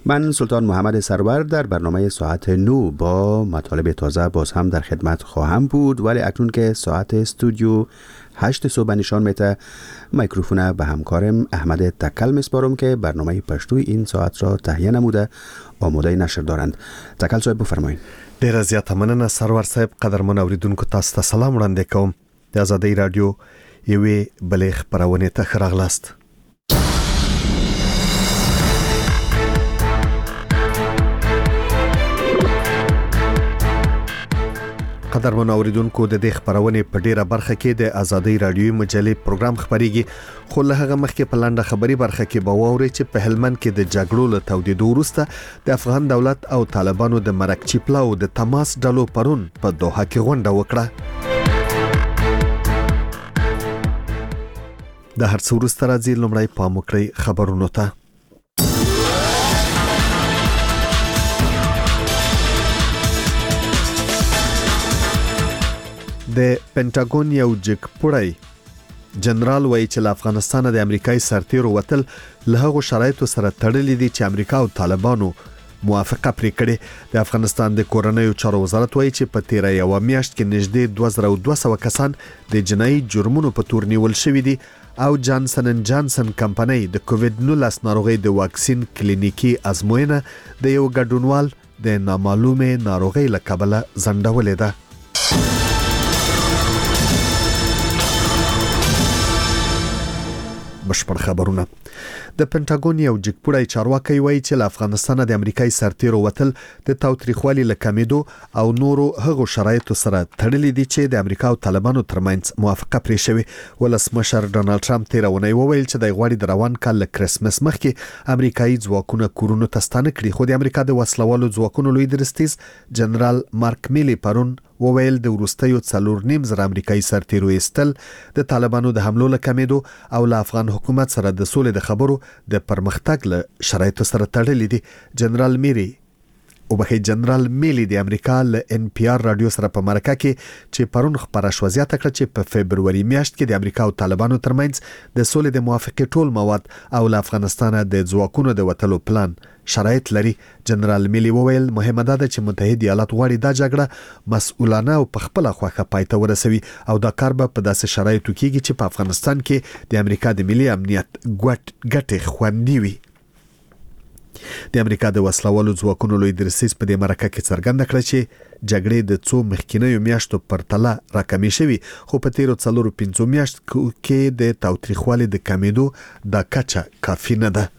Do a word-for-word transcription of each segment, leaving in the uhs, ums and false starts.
من سلطان محمد سرور در برنامه ساعت نو با مطالب تازه باز هم در خدمت خواهم بود، ولی اکنون که ساعت استودیو هشت صبح نشان میده، میکروفون به همکارم احمد تکل میسپارم که برنامه پشتوی این ساعت را تهیه نموده آماده نشر دارند. تکل صاحب بفرمایید. ډیره زیاته مننه سرور صاحب. قدرمن اوریدونکو تاسو ته سلام وړاندې کوم. د آزادۍ رادیو یوې بلې خپرونې ته ښه راغلاست. قدرمن اوریدونکو د دې خبرونه په ډیره برخه کې د آزادۍ رادیوي مجلې پروګرام خبريږي، خو له هغه مخکې په لنډه خبري برخه کې به واوري چې په هلمند کې د جګړو له تودېدو وروسته د افغان دولت او طالبانو د مرکچی پلاو د تماس ډلو پرون په دوحه کې غونډه وکړه. د هر څه وروسته راځي لومړی پام وکړئ خبرونو ته. د پینټاګون یو جګپوړی جنرال وایي چې له افغانستان د امریکایي سرتیرو وتل له هغو شرایطو سره تړلي دي چې امریکا او طالبانو موافقه پرې کړې. د افغانستان د کورنیو چارو وزارت وایي چې په تیره یوه میاشت کې نږدې دوه زره او دوه سوه کسان د جنایي جرمونو په تور نیول شوي دي او جانسن ان جانسن کمپنۍ د کووډ نولس ناروغۍ د واکسین کلینیکي ازموینه د یو ګډونوال د نامعلومې ناروغۍ له کبله ځنډولې ده. بشپړ خبرونه. د پینټاګون یو جګپوړی چارواکي وایي چې له افغانستان د امریکایي سرتیرو وتل د تاوتریخوالي له کمیدو او نورو هغو شرایطو سره تړلي دي چې د امریکا او طالبانو ترمنځ موافقه پرې شوې. ولسمشر ډونالد ټرمپ تیر اونۍ وویل چې د غواړي د روان کال له کرسمس مخکې امریکایي ځواکونه کورونو ته ستانه کړي، خو د امریکا د وسلوالو ځواکونو لوی درستیز جنرال مارک میلی پرون وویل د وروستیو څلور نیم زره امریکایي سرتیرو ایستل د طالبانو د حملو له کمیدو او له افغان حکومت سره د سولې د خبرو د پرمختګ له شرایطو سره تړلي دي. جنرال میری او بخې جنرال میلی د امریکا له ان پی آر رادیو سره په مرکه کې چې پرون خبره شو زیاته کړه چې په فبروري میاشت کې د امریکا او طالبانو ترمنځ د سولې د موافقې ټول مواد او له افغانستان د ځواکونو د وتلو پلان شرایط لري. جنرال میلی وویل مهمه ده چې متحد ایالات غواړي دا جګړه مسؤلانه او په خپله خوښه پای ته ورسوي او دا کار به په داسې شرایطو کېږي چې په افغانستان کې د امریکا د ملي امنیت ګټې خوندي وي. د امریکا د وسلوالو ځواکونو لوی درستیز په دې مرکه کې څرګنده کړه چې جګړې د څو مخکینیو میاشتو پرتله راکمې شوي، خو په تیرو څلورو پنځو میاشتو کې د تاوتریخوالي د کمیدو دا کچه کافي نه ده.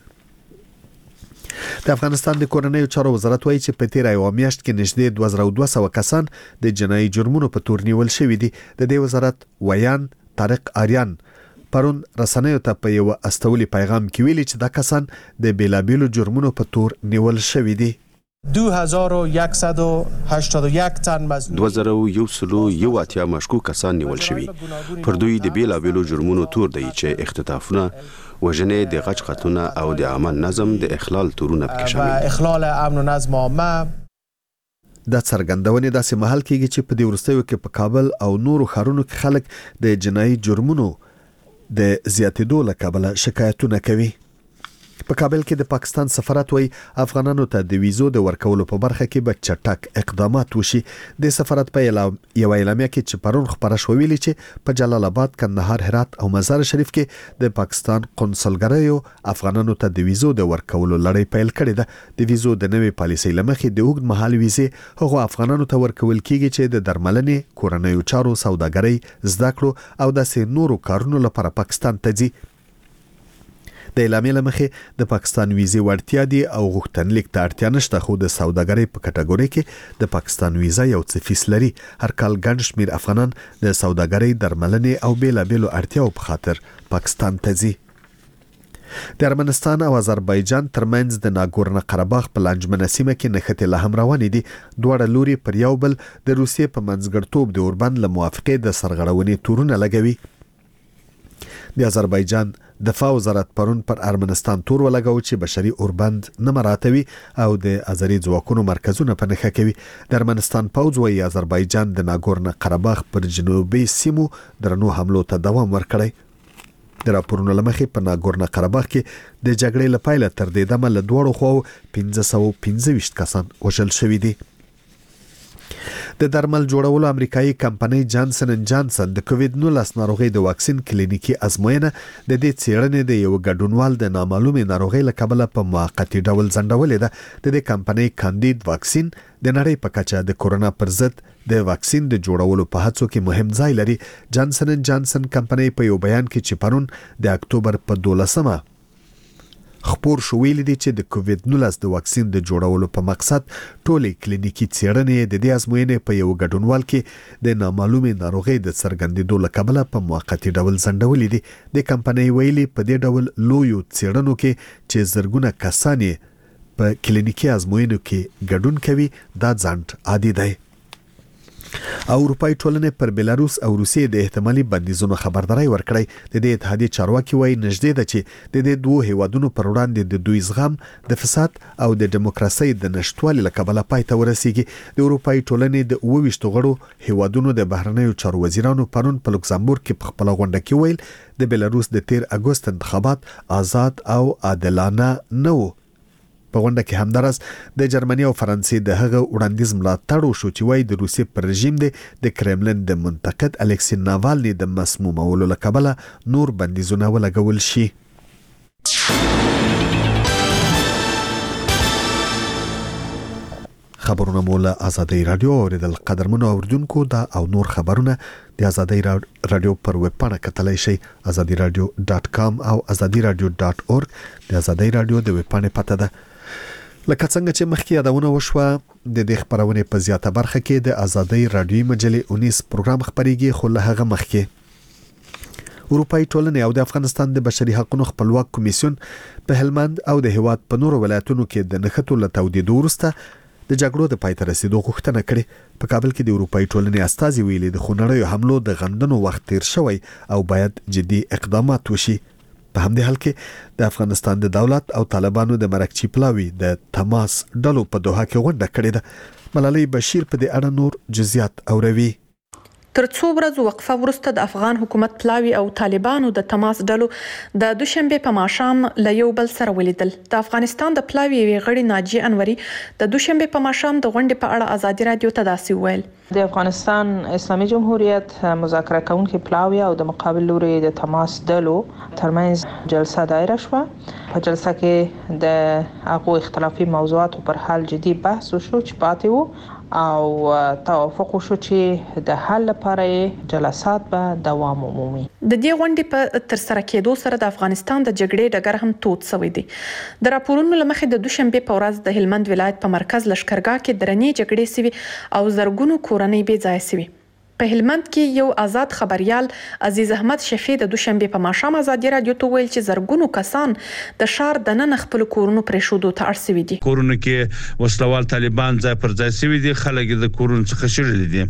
د افغانستان د کورنیو چارو وزارت وایي چې په تیره یوه میاشت کې نږدې دوه زره او دوه سوه کسان د جنایي جرمونو په تور نیول شوي دي. د دې وزارت ویان طارق آریان پرون رسنیو ته په یو استولي پیغام کې ویلي چې دا کسان د بیلابیلو جرمونو په تور نیول شوي دي. دوه هزار و صد و هشتاد و یک تن مظنون دوه زره و صد و یک اتیا مشکوک کسان نیول شوي. پر دوی د بیلابیلو جرمونو تور دی چې اختطافونه، وژنې، د غچ قتلونه او د عامه نظم د اخلال تورونه پکې شامل دي. اخلال امن و نظم عامه. دا څرګندونې داسې مهال کېږي چې په دې وروستیو کې په کابل او نورو ښارونو کې خلک د جنایي جرمونو د زیاتېدو له کبله شکایتونه کوي. په کابل کې د پاکستان سفارت وایي افغانانو ته د ویزو د ورکولو په برخه کې به چټک اقدامات وشي. د سفارت په یو اعلامیه کې چې پرون خبره شوې ویلي چې په جلال آباد، کندهار، هرات او مزار شریف کې د پاکستان قونسلګریو افغانانو ته د ویزو د ورکولو لړۍ پیل کړې ده. د ویزو د نوې پالیسۍ له مخې د اوږد مهال ویزې هغو افغانانو ته ورکول کېږي چې د درملنې، کورنیو چارو، سوداګرۍ، زده کړو او داسې نورو کارونو لپاره پاکستان ته ځي. د اعلامیې له مخې د پاکستان ویزې وړتیا دي او غوښتنلیک ته اړتیا نشته، خو د سوداګرۍ په کټګورۍ کې د پاکستان ویزه یو څه فیس لري. هر کال ګڼ شمېر افغانان د سوداګرۍ، درملنې او بیلابیلو اړتیاو په خاطر پاکستان ته ځي. د ارمنستان او آذربایجان ترمنځ د ناګورنه قرهباغ په لانجمنه سیمه کې نښتې لا هم روانې دي. دواړه لوري پر یو بل د روسیې په منځګړتوب د اوربند له موافقې د سرغړونې تورونه لګوي. د آذربایجان دفاع وزارت پرون پر ارمنستان تور ولګاو چې بشري اوربند نه مراعاتوي او د آذري ځواکونو مرکزونه په نښه کوي. د ارمنستان پوځ وایي آذربایجان د ناګورنه قرهباغ پر جنوبي سیمو درنو حملو ته دوام ورکړی. د راپورونو لمخې په ناګورنو قرهباغ کې د جګړې لپاره تر دې دمه له دوړو خو پنځه سوه او پنځه ویشت کسان وژل شوي دي. د درمل جوړولو امریکایي کمپنۍ جانسن اند جانسن د کووید نولس ناروغي د واکسین کلینیکي ازموینه د دې څېړنې د یو ګډونوال د نامعلومې ناروغي له کبله په موقتی ډول ځنډولې ده. د دې کمپنۍ کاندید واکسین د نړۍ په کچه د کورونا پر ضد د واکسین د جوړولو په هڅو کې مهم ځای لري. جانسن اند جانسن کمپنۍ په یو بیان کې چې پرون د اکتوبر په دولسمه خبر شو ویل دي چې د کووید نولس د واکسین د جوړولو په مقصد ټولې کلینیکي څېړنې د دې ازموینې په یو ګډونوال کې د نامعلومې ناروغي د څرګندېدو له کبله په موقتی ډول ځنډولې دي. د کمپنۍ ویلي په دې ډول لویو څېړنو کې چې زرګونه کسان په کلینیکي ازموینو کې ګډون کوي دا ځنډ عادي دی. او اروپای ټولنې پر بلاروس او روسیې د احتمالي بندیزونو خبرداري ورکړی. د دې اتحادیې چارواکي وایي نږدې ده چې د دې دوه هیوادونو پر وړاندې د دوی زغم د فساد او د دیموکراسي د نشټوالي له کبله پای ته ورسیږي. د اروپای ټولنې د اوه ویشت غړو هیوادونو د بهرنیو چارو وزیرانو پرون په لوکسمبورګ کې په خپل غونډه کې ویل د بلاروس د تیر اگست انتخابات آزاد او عادلانه نه وو. په غونډه کې همدارس د جرمني او فرانسې د هغه وړاندیز ملاتړ وشو چې وایي د روسیې پر رژیم د کرملن د منتقد الکسی ناوالني د مسمومولو له کبله نور بندیزونه ولګول شي. خبرونه مو له آزادۍ رادیو اوریدل. قدرمنو اوریدونکو دا او نور خبرونه د آزادۍ رادیو پر ویب پاڼه کتلای شئ آزادي رادیو ډاټ کام او آزادي رادیو ډاټ اورګ. د آزادۍ رادیو د ویب پاڼې پته ده. لکه څنګه چې مخکې یادونه وشوه د دې خبرونې په زیاته برخه کې د آزادۍ رادیوي مجلې اونیس پروګرام خبريږي. خو له هغه مخکې اروپای ټولنې او د افغانستان د بشري حقوقو خپلواک کمیسیون په هلمند او د هیواد په نورو ولایتونو کې د نښتو له تودېدو وروسته د جګړو د پای ته رسیدو غوښتنه کړې. په کابل کې د اروپای ټولنې استازي ویلي د خونړیو حملو د غندنو وخت تیر شوی او باید جدي اقدامات وشي. په همدې حال کې د افغانستان د دولت او طالبانو د مرکچی پلاوی د تماس ډلو په دوحه کې غونډه کړې ده. ملالۍ بشیر په دې اړه نور جزئیات اوروي. تر څو ورځو وقفه وروسته د افغان حکومت پلاوی او طالبانو د تماس ډلو د دوشنبه په ماښام له یو بل سره ولیدل. د افغانستان د پلاوی غړي ناجی انوري د دوشنبه په ماښام د غونډې په اړه آزادي رادیو ته داسې ویل: د افغانستان اسلامي جمهوریت مذاکره کوونکي پلاوی او د مقابل لوري د تماس ډلو ترمنځ جلسه دایره شوه. په جلسه کې د هغو اختلافي موضوعاتو پر حل جدي بحث وشو چې پاتې وو او توافق وشو چې د حل لپاره جلسات به دوام ومومي. د دې غونډې په تر سره کېدو سره د افغانستان د جګړې ډګر هم تود شوی دی. د راپورونو لمخې د دوشنبه په ورځ د هلمند ولایت په مرکز لشکرګاه کې درنې جګړې سوي او زرګونو کورنۍ بې ځای سوي. په هلمند کې یو آزاد خبريال عزیز احمد شفیع د دوشنبه په ماښام آزادي رادیو ته ویل چې زرګونو کسان د شهر د نن خپل کورونو پرې شودو ته اړ سوي دي. کورونو کې وسلوال طالبان ځای پر ځای سوي دي. خلک د کورونو څخه شړل دي.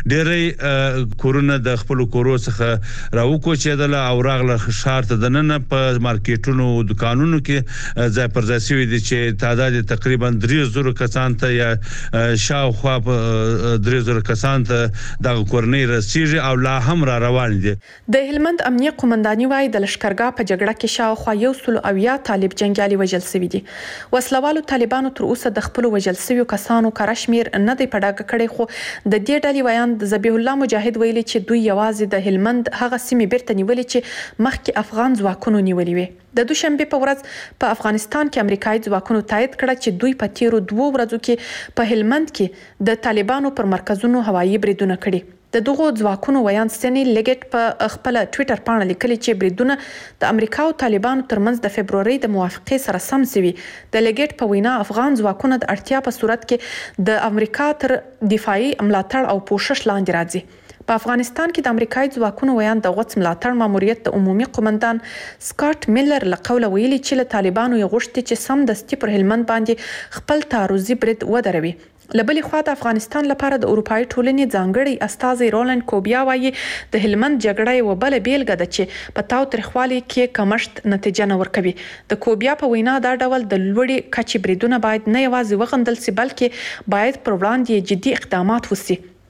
ډېرې کورونه د خپل کورو څخه راوکوچېدل او راغله شهر ته د نن په مارکیټونو او دکانونو کې ځای پر ځای سوي دي چې تعداد تقریبا درې زره کسان ته یا شاوخوا درې زره کسان ته د کورنۍ رسیږي او لا هم را روان دي. د هلمند امنیه قومنداني وايي د لشکرګاه په جګړه کې شاوخوا یو سل او یا طالب جنگیالي وژل شوي دي. وسلوالو طالبانو تر اوسه د خپل وژل شویو کسانو کارشمیر نه دی پډاګه کړي. خو د دې ډلې ویان د ذبیح الله مجاهد ویلي چې دوی یوازې د هلمند هغه سیمې بیرته نیولې چې مخکې افغان ځواکونو نیولې وي. د دوشنبه په ورځ په افغانستان کې امریکایي ځواکونو تایید کړه چې دوی په تیرو دوه ورځو کې په هلمند کې د طالبانو پر مرکزونو هوایي بریدونه کړي. د دغو ځواکونو ویان سنی لګټ په خپل ټوئیټر باندې لیکلي چې بریدونه د امریکا او طالبانو ترمنځ د فبرवरी د موافقې سره سم سوي. د لګټ په وینا افغان ځواکونه د اړتیا په صورت کې د امریکا تر دفاعي ملاتړ او پوښښ لاندې راځي. په افغانستان کې د امریکایي ځواکونو ویان د غوڅ ملاتړ ماموریت د عمومي قومندان سکاټ میلر له قوله ویلي چې له طالبانو یې غوښتي چې سم دستي پر هلمند باندې خپل تعرضي برید ودروي. لبلې خوا د افغانستان لپاره د اروپای ټولنې ځانګړي استازي رولند کوبیا وایي د هلمند جګړه یو بل بیلګه ده چې په تاو تریخوالي کې کمشت نتیجه نه ورکوي. د کوبیا په وینا دا ډول د لوړې کچې بریدونه باید نه یوازې وغندل سي بلکې باید پر وړاندې جدي اقدامات وسي.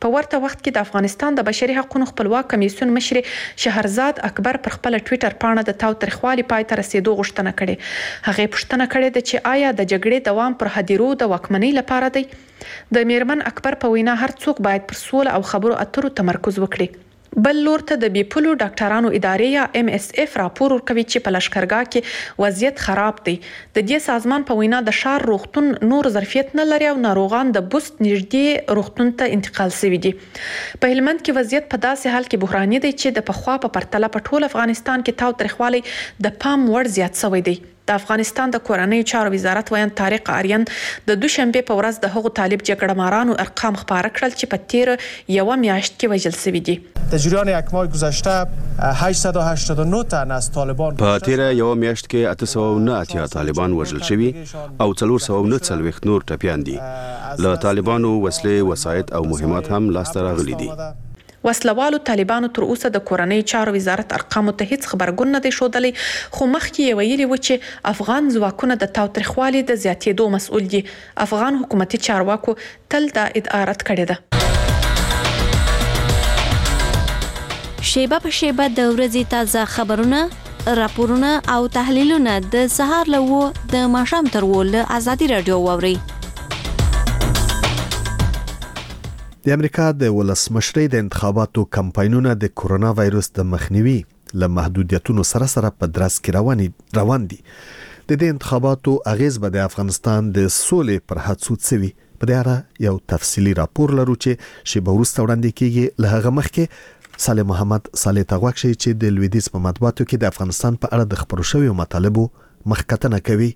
په ورته وخت کې د افغانستان د بشري حقوقو خپلواک کمیسیون مشر شهرزاد اکبر پر خپل ټوئیټر پاڼه د تاوتریخوالي پای ته رسیدو غوښتنه کړې. هغه پوښتنه کړې ده چې آیا د جګړې دوام پر هدیرو د واکمنۍ لپاره دی؟ د میرمن اکبر په وینا هر څوک باید پر سوله او خبرو اترو تمرکز وکړي. بل لور ته د بیپولو ډاکټرانو ادارې یا ام اس اف راپور ورکوي چې په لشکرګاه کې وضعیت خراب دی. د دې سازمان په وینا د شار روغتون نور ظرفیت نه لري او ناروغان د بوست نږدې روغتون ته انتقال شوي دي. په هلمند کې وضعیت په داسې حال کې بحراني دی چې د پخوا په پرتله په ټول افغانستان کې تاوتریخوالی د پام وړ زیات شوی دی. د افغانستان د کورنۍ چارو وزارت ویان طارق آریان د دوشنبه په ورځ د هغو طالب جګړه مارانو ارقام خبره کړل چې په تیر یو میاشت کې وژل شوي دي. در جریان یک ماه گذشته هشتصد و هشتاد و نه تن از طالبان په تیر یو میاشت کې اته سوه و نه اتیا طالبان وژل شوي او څلور سوه و نه څلوېښت نور ټپیان دي. له طالبانو وسلې، وسایط او مهمات هم لاسته راغلي دي. وسلوالو طالبانو تر اوسه د کورنۍ چارو وزارت ارقامو ته هیڅ خبرګون نه دی ښودلی، خو مخکې یې ویلي و چې افغان ځواکونه د تاوتریخوالي د زیاتېدو مسؤل دي. افغان حکومتي چارواکو تل دا ادعا رد کړې ده. شیبه په شیبه د ورځې تازه خبرونه، راپورونه او تحلیلونه د سهار له اوه د ماښام تر اوه له ازادي راډیو واورئ. د امریکا د ولسمشرۍ د انتخاباتو کمپاینونه د کورونا وایروس د مخنیوي له محدودیتونو سره سره په درس کې روان دي. د دې انتخاباتو اغیز به د افغانستان د سولې پر هڅو څه وي؟ په دې اړه یو تفصیلي راپور لرو چې شیبه وروسته وړاندې کیږي. له هغه مخکې صالح محمد صالح ته غوږ شئ چې د لویدیځ په مطبوعاتو کې د افغانستان په اړه د خپرو شویو مطالبو مخکتنه کوي.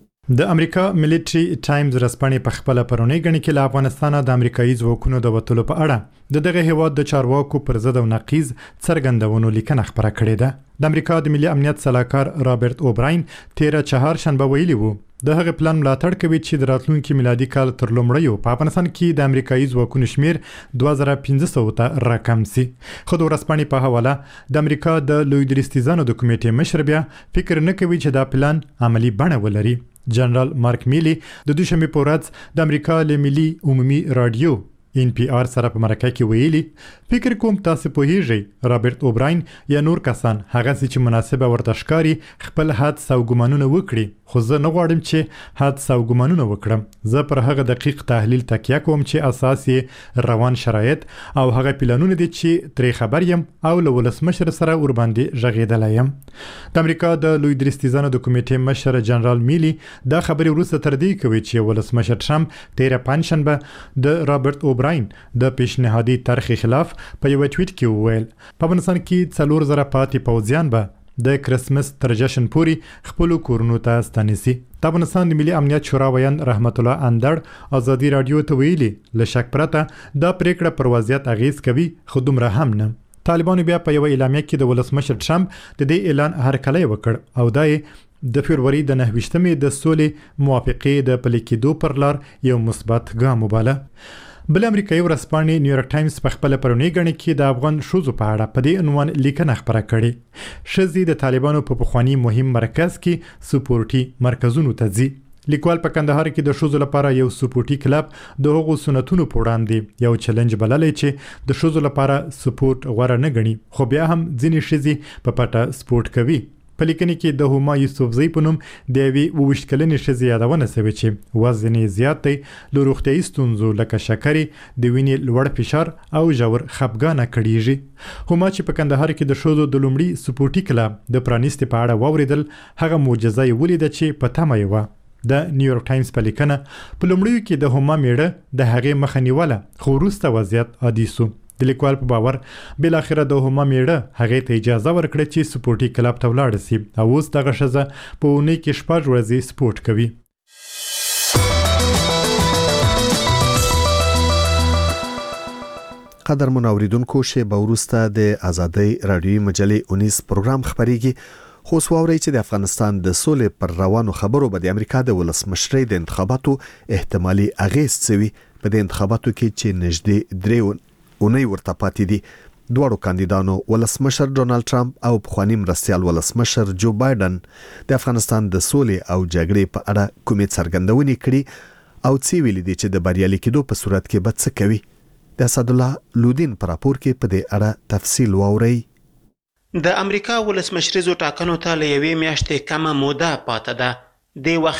د امریکا ملټری ټایمز رسپانې په خپل پرونی غنی کې له افغانستان د امریکایي ځواکونو د وټولو په اړه د دغه هیواد د چارواکو پر ضد او نقیض څرګندونو لیکنه خبره کړې ده. د امریکا د ملي امنیت سلاکار رابرټ اوبراین تیر چهار شنبه ویلي وو د هغه پلان ملاتړ کوي چې د راتلونکي میلادي کال تر لومړیو په افغانستان کې د امریکایي ځواکونو شمیر دوه زره پنځه سوه ته راکم سي. خو د ورځپاڼې په حواله د امریکا د لوی درستیزانو د کمیټې مشر بیا فکر نه کوي چې دا پلان عملی بڼه ولري. جنرال مارک میلی د دوشنبه په ورځ د امریکا له ملي عمومي رادیو ان پی آر سره په مرکه کې ویلي فکر کوم تاسو په هیږي رابرټ اوبراین یا نور کسان هغه چې مناسبه ورته ښکاری خپل حادثه او ګمانونه وکړي، خو زه نه غواړم چې حادثه او ګمانونه وکړم. زه پر هغه دقیق تحلیل تکیه کوم چې اساس یې روان شرایط او هغه پلانونه دي چې ترې خبر یم او له ولسمشر سره ور باندې ژغېدلی یم. د امریکا د لوی درستیزانو د کمیټې مشر جنرال میلی دا خبرې وروسته تر دې کوي چې ولسمشر ټرمپ تیر پنځشنبه د رابرټ اوبراین د پیشنهادي طرحې خلاف په یو ټویټ کې وویل په افغانستان کې څلور زره پاتې پوځیان به د کرسمس تر جشن پورې خپل کورونو ته ستنیسي. د افغانستان د ملي امنیت شورا ویان رحمت الله اندړ ازادي رادیو ته ویلي له شک پرته دا پریکړه پر وضعیت اغیز کوي، خو دومره هم نه. طالبانو بیا په یو اعلامیه کې د ولسمشر ټرمپ د دې اعلان هرکلی وکړ او دا د فبروري د نهه ویشتمې د سولې موافقې د پلي کېدو پر لار یو مثبت ګام وباله. بل امریکایي ورځپاڼې نیویارک ټایمز په خپل پرونی غنی کې د افغان ښځو په اړه په دې عنوان لیکنه خبره کړې. ښځې د طالبانو په پخوانی مهم مرکز کې سپورټي مرکزونو ته ځي. لیکوال په کندهار کې د ښځو لپاره یو سپورټي کلب د هغو سنتونو په وړاندې یو چیلنج بللی چې د ښځو لپاره سپورټ غوره نه ګڼي، خو بیا هم ځینې ښځې په پټه سپورټ کوي. په لیکنه کې د هما یوسفزۍ په نوم د یوې اوویشت کلنې ښځې یادونه شوې چې وزن یې زیات دی، له روغتیایي ستونزو لکه شکرې، د وینې لوړ فشار او ژور خپګانه کړیږي. هما چې په کندهار کې د ښځو د لومړي سپورټي کلب د پرانیستې په اړه واورېدل، هغه معجزه یې ولیده چې په تمه یې وه. د نیویارک ټایمز په لیکنه په لومړیو کې د هما میړه د هغې مخه نیوله، خو وروسته وضعیت عادي سو. د لیکوال په باور بل اخره د هما میړه هغې ته اجازه ورکړه چې سپورټي کلب ته ولاړ شي او اوس دغه ښځه په اونۍ کې شپږ ورځې سپورټ کوي. قدرمن اوریدونکو، شیبه وروسته د ازادۍ راډیوي مجلې اونیس پروګرام خبرېږي. خو سواوري چې د افغانستان د سولې پر روانو خبرو به د امریکا د ولسمشرۍ د انتخاباتو احتمالي اغیز څه وي. په د انتخاباتو کې چې نږدې درې اونۍ ورته پاتې دي، دواړو کاندیدانو ولسمشر ډونالد ټرمپ او پخوانی مرستیال ولسمشر جو بایدن د افغانستان د سولې او جګړې په اړه کومې څرګندونې کړي او څه ویلي دي چې د بریالي کېدو په صورت کې به څه کوي. د اسد الله لودین پر راپور کې په دې اړه تفصیل واوري. د امریکا ولسمشریزو ټاکنو ته له یوې میاشتې کمه موده پاتې ده. د وخت